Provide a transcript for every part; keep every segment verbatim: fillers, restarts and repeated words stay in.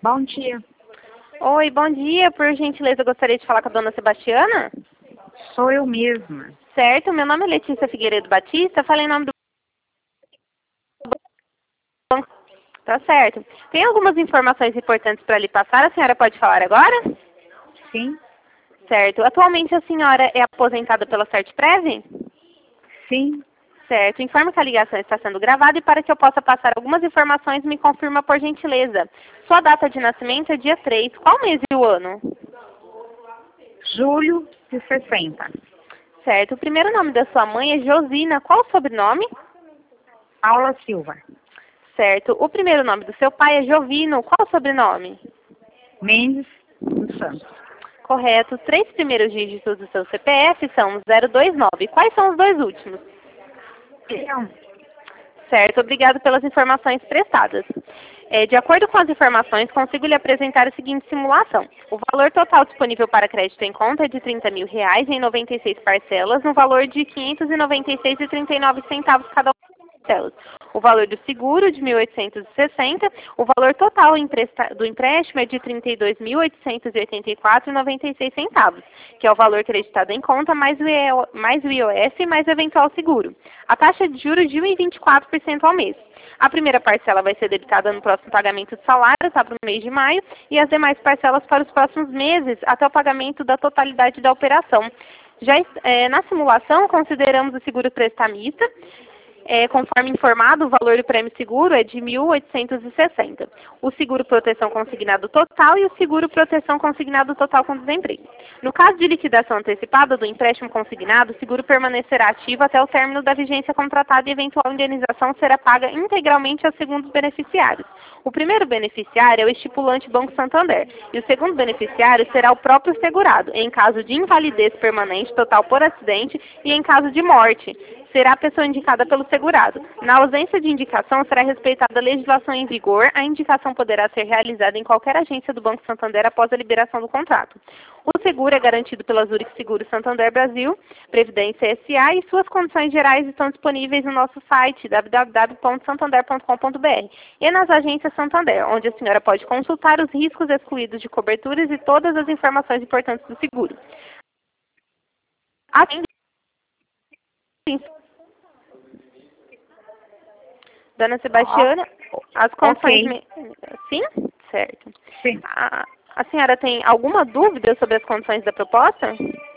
Bom dia. Oi, bom dia. Por gentileza, eu gostaria de falar com a dona Sebastiana. Sou eu mesma. Certo, meu nome é Letícia Figueiredo Batista, falei em nome do banco. Tá certo. Tem algumas informações importantes para lhe passar, a senhora pode falar agora? Sim? Certo. Atualmente a senhora é aposentada pela Sertprev? Sim. Certo. Informa que a ligação está sendo gravada e para que eu possa passar algumas informações, me confirma por gentileza. Sua data de nascimento é dia três. Qual mês e o ano? Julho de sessenta. Certo. O primeiro nome da sua mãe é Josina. Qual o sobrenome? Paula Silva. Certo. O primeiro nome do seu pai é Jovino. Qual o sobrenome? Mendes dos Santos. Correto. Os três primeiros dígitos do seu C P F são zero dois nove. Quais são os dois últimos? Então, Certo. Obrigado pelas informações prestadas. É, de acordo com as informações, consigo lhe apresentar a seguinte simulação. O valor total disponível para crédito em conta é de trinta mil reais em noventa e seis parcelas, no valor de quinhentos e noventa e seis reais e trinta e nove centavos cada uma das parcelas. O valor do seguro de mil oitocentos e sessenta, o valor total empresta- do empréstimo é de trinta e dois mil oitocentos e oitenta e quatro reais e noventa e seis centavos, que é o valor creditado em conta mais o I O- mais o I O F mais o eventual seguro. A taxa de juros de um vírgula vinte e quatro por cento ao mês. A primeira parcela vai ser debitada no próximo pagamento de salário, tá, para o mês de maio, e as demais parcelas para os próximos meses, até o pagamento da totalidade da operação. Já eh, na simulação, consideramos o seguro prestamista. É, conforme informado, o valor do prêmio seguro é de mil oitocentos e sessenta. O seguro proteção consignado total e o seguro proteção consignado total com desemprego. No caso de liquidação antecipada do empréstimo consignado, o seguro permanecerá ativo até o término da vigência contratada e eventual indenização será paga integralmente aos segundos beneficiários. O primeiro beneficiário é o estipulante Banco Santander e o segundo beneficiário será o próprio segurado, em caso de invalidez permanente total por acidente e em caso de morte. Será a pessoa indicada pelo segurado. Na ausência de indicação, será respeitada a legislação em vigor. A indicação poderá ser realizada em qualquer agência do Banco Santander após a liberação do contrato. O seguro é garantido pela Zurich Seguro Santander Brasil, Previdência S A, e suas condições gerais estão disponíveis no nosso site w w w ponto santander ponto com ponto b r e nas agências Santander, onde a senhora pode consultar os riscos excluídos de coberturas e todas as informações importantes do seguro. Além Dona Sebastiana, as condições... ok. me- Sim? Certo. Sim. A, a senhora tem alguma dúvida sobre as condições da proposta?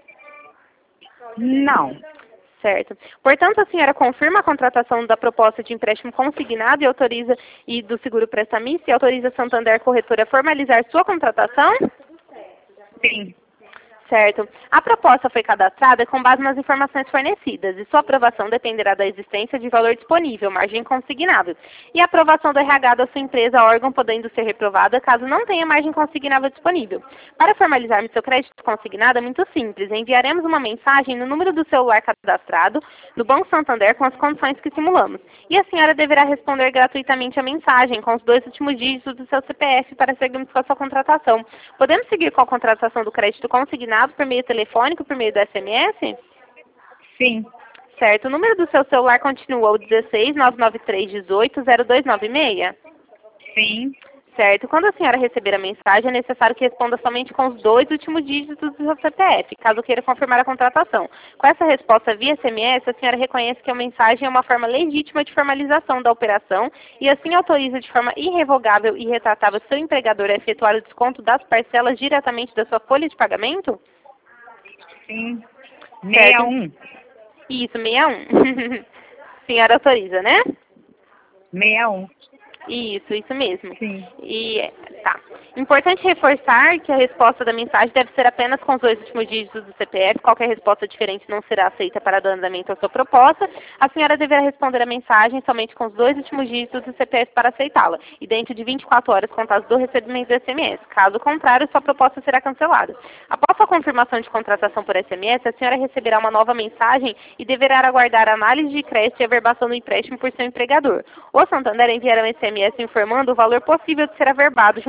Não. Certo. Portanto, a senhora confirma a contratação da proposta de empréstimo consignado e autoriza, e do seguro prestamista, e autoriza a Santander Corretora a formalizar sua contratação? Sim. Certo. A proposta foi cadastrada com base nas informações fornecidas e sua aprovação dependerá da existência de valor disponível, margem consignável, e a aprovação do R H da sua empresa, órgão podendo ser reprovada caso não tenha margem consignável disponível. Para formalizarmos seu crédito consignado é muito simples. Enviaremos uma mensagem no número do celular cadastrado no Banco Santander com as condições que simulamos. E a senhora deverá responder gratuitamente a mensagem com os dois últimos dígitos do seu C P F para seguirmos com a sua contratação. Podemos seguir com a contratação do crédito consignado por meio telefônico, por meio do S M S? Sim. Certo. O número do seu celular continua o dezesseis, nove nove três, dezoito, zero dois nove seis? Sim. Certo. Quando a senhora receber a mensagem, é necessário que responda somente com os dois últimos dígitos do seu C P F, caso queira confirmar a contratação. Com essa resposta via S M S, a senhora reconhece que a mensagem é uma forma legítima de formalização da operação e assim autoriza de forma irrevogável e retratável seu empregador a efetuar o desconto das parcelas diretamente da sua folha de pagamento? Sim. sessenta e um. Isso, sessenta e um. A senhora autoriza, né? sessenta e um. Isso, isso mesmo. Sim. E, tá. Importante reforçar que a resposta da mensagem deve ser apenas com os dois últimos dígitos do C P F. Qualquer resposta diferente não será aceita para dar andamento à sua proposta. A senhora deverá responder a mensagem somente com os dois últimos dígitos do C P F para aceitá-la, e dentro de vinte e quatro horas contadas do recebimento do S M S. Caso contrário, sua proposta será cancelada. Após a confirmação de contratação por S M S, a senhora receberá uma nova mensagem e deverá aguardar a análise de crédito e averbação do empréstimo por seu empregador. O Santander enviará um S M S informando o valor possível de ser averbado junto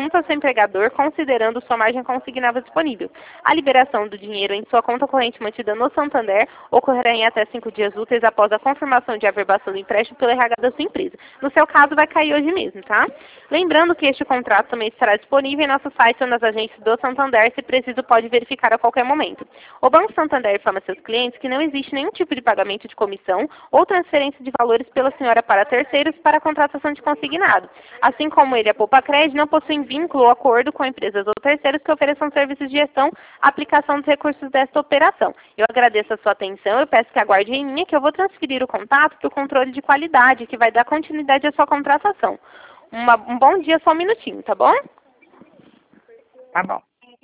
junto ao seu empregador, considerando sua margem consignável disponível. A liberação do dinheiro em sua conta corrente mantida no Santander ocorrerá em até cinco dias úteis após a confirmação de averbação do empréstimo pelo R H da sua empresa. No seu caso, vai cair hoje mesmo, tá? Lembrando que este contrato também estará disponível em nosso site ou nas agências do Santander, se preciso pode verificar a qualquer momento. O Banco Santander informa seus clientes que não existe nenhum tipo de pagamento de comissão ou transferência de valores pela senhora para terceiros para a contratação de consignado. Assim como ele, a Poupa Crédito, não possuem vínculo ou acordo com empresas ou terceiros que ofereçam serviços de gestão, aplicação dos recursos desta operação. Eu agradeço a sua atenção, eu peço que aguarde em linha que eu vou transferir o contato para o controle de qualidade, que vai dar continuidade à sua contratação. Uma, um bom dia, só um minutinho, tá bom? Tá bom.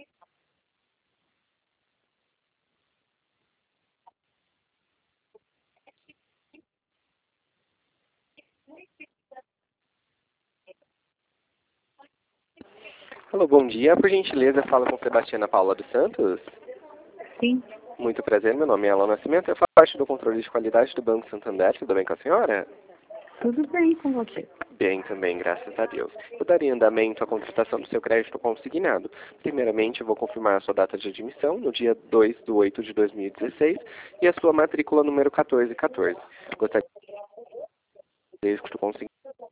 Alô, bom dia. Por gentileza, fala com Sebastiana Paula dos Santos. Sim. Muito prazer, meu nome é Alan Nascimento. Eu faço parte do controle de qualidade do Banco Santander. Tudo bem com a senhora? Tudo bem com você. Bem também, graças a Deus. Eu daria andamento à contratação do seu crédito consignado. Primeiramente, eu vou confirmar a sua data de admissão, no dia dois de oito de dois mil e dezesseis, e a sua matrícula número quatorze quatorze. Gostaria de crédito consignado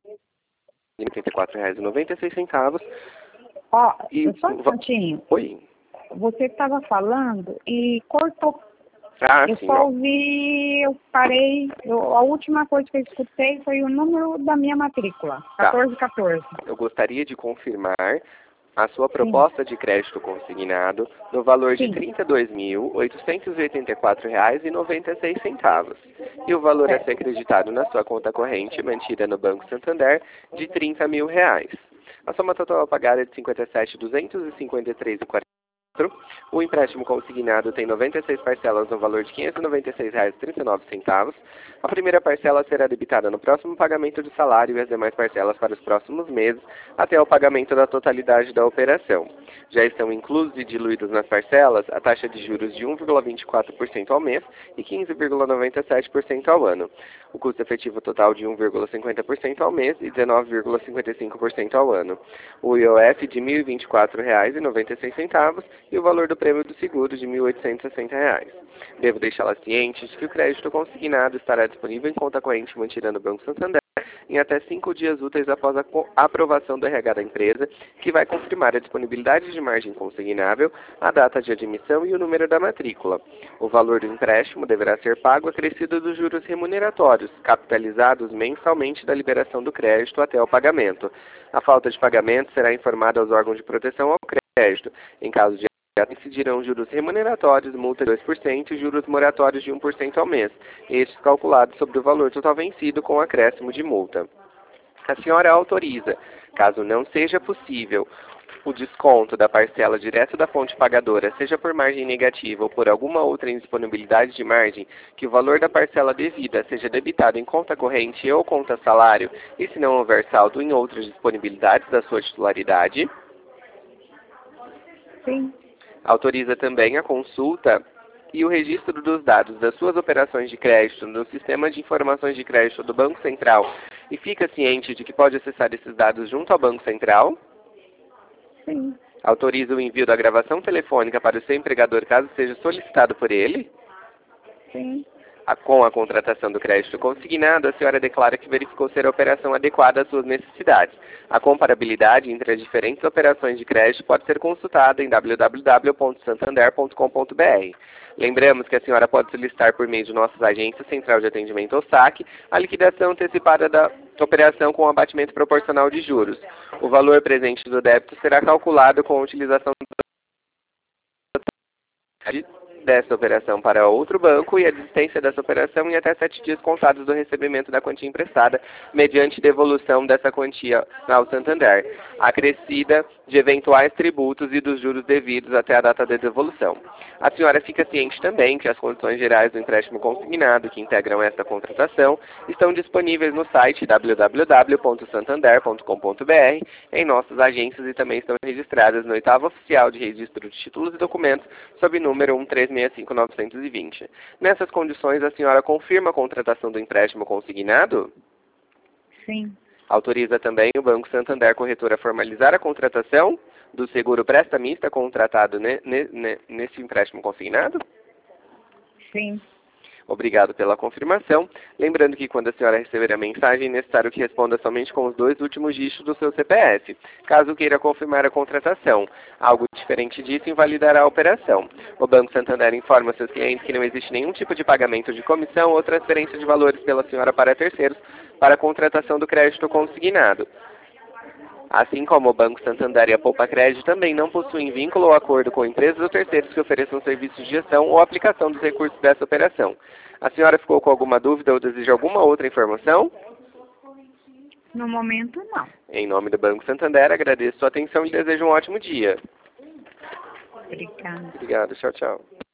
de oitenta e quatro reais e noventa e seis centavos. Ó, E... só um instantinho. Oi. Você estava falando e cortou. Ah, Eu sim, só ó. ouvi, eu parei, eu, a última coisa que eu escutei foi o número da minha matrícula, Tá. quatorze quatorze. Eu gostaria de confirmar a sua proposta de crédito consignado no valor de Sim. trinta e dois mil, oitocentos e oitenta e quatro reais e noventa e seis centavos. E o valor a ser acreditado na sua conta corrente, mantida no Banco Santander, de trinta mil reais. A soma total a pagar é de cinquenta e sete mil duzentos e cinquenta e três reais e quarenta centavos. O empréstimo consignado tem noventa e seis parcelas no valor de quinhentos e noventa e seis reais e trinta e nove centavos. A primeira parcela será debitada no próximo pagamento do salário e as demais parcelas para os próximos meses, até o pagamento da totalidade da operação. Já estão inclusos e diluídos nas parcelas a taxa de juros de um vírgula vinte e quatro por cento ao mês e quinze vírgula noventa e sete por cento ao ano. O custo efetivo total de um vírgula cinquenta por cento ao mês e dezenove vírgula cinquenta e cinco por cento ao ano. O I O F de mil e vinte e quatro reais e noventa e seis centavos e o valor do prêmio do seguro de mil oitocentos e sessenta reais. Devo deixá-la ciente de que o crédito consignado estará disponível em conta corrente mantida no Banco Santander em até cinco dias úteis após a aprovação do R H da empresa, que vai confirmar a disponibilidade de margem consignável, a data de admissão e o número da matrícula. O valor do empréstimo deverá ser pago acrescido dos juros remuneratórios, capitalizados mensalmente da liberação do crédito até o pagamento. A falta de pagamento será informada aos órgãos de proteção ao crédito. Em caso de incidirão juros remuneratórios, multa de dois por cento e juros moratórios de um por cento ao mês, estes calculados sobre o valor total vencido com acréscimo de multa. A senhora autoriza, caso não seja possível, o desconto da parcela direto da fonte pagadora, seja por margem negativa ou por alguma outra indisponibilidade de margem, que o valor da parcela devida seja debitado em conta corrente ou conta salário, e se não houver saldo em outras disponibilidades da sua titularidade. Sim. Autoriza também a consulta e o registro dos dados das suas operações de crédito no Sistema de Informações de Crédito do Banco Central e fica ciente de que pode acessar esses dados junto ao Banco Central? Sim. Autoriza o envio da gravação telefônica para o seu empregador caso seja solicitado por ele? Sim. Com a contratação do crédito consignado, a senhora declara que verificou ser a operação adequada às suas necessidades. A comparabilidade entre as diferentes operações de crédito pode ser consultada em w w w ponto santander ponto com ponto b r. Lembramos que a senhora pode solicitar por meio de nossas agências Central de Atendimento ou S A C a liquidação antecipada da operação com abatimento proporcional de juros. O valor presente do débito será calculado com a utilização de dessa operação para outro banco e a desistência dessa operação em até sete dias contados do recebimento da quantia emprestada, mediante devolução dessa quantia ao Santander, acrescida de eventuais tributos e dos juros devidos até a data da devolução. A senhora fica ciente também que as condições gerais do empréstimo consignado que integram esta contratação estão disponíveis no site w w w ponto santander ponto com ponto b r, em nossas agências e também estão registradas no oitavo Oficial de Registro de Títulos e Documentos sob número um três seis cinco nove dois zero. Nessas condições, a senhora confirma a contratação do empréstimo consignado? Sim. Autoriza também o Banco Santander Corretora a formalizar a contratação do seguro prestamista contratado ne, ne, ne, nesse empréstimo consignado? Sim. Obrigado pela confirmação. Lembrando que quando a senhora receber a mensagem, é necessário que responda somente com os dois últimos dígitos do seu C P F, caso queira confirmar a contratação. Algo diferente disso invalidará a operação. O Banco Santander informa seus clientes que não existe nenhum tipo de pagamento de comissão ou transferência de valores pela senhora para terceiros para a contratação do crédito consignado. Assim como o Banco Santander e a Poupa Crédito também não possuem vínculo ou acordo com empresas ou terceiros que ofereçam serviços de gestão ou aplicação dos recursos dessa operação. A senhora ficou com alguma dúvida ou deseja alguma outra informação? No momento, não. Em nome do Banco Santander, agradeço sua atenção e desejo um ótimo dia. Obrigada. Obrigado, tchau, tchau.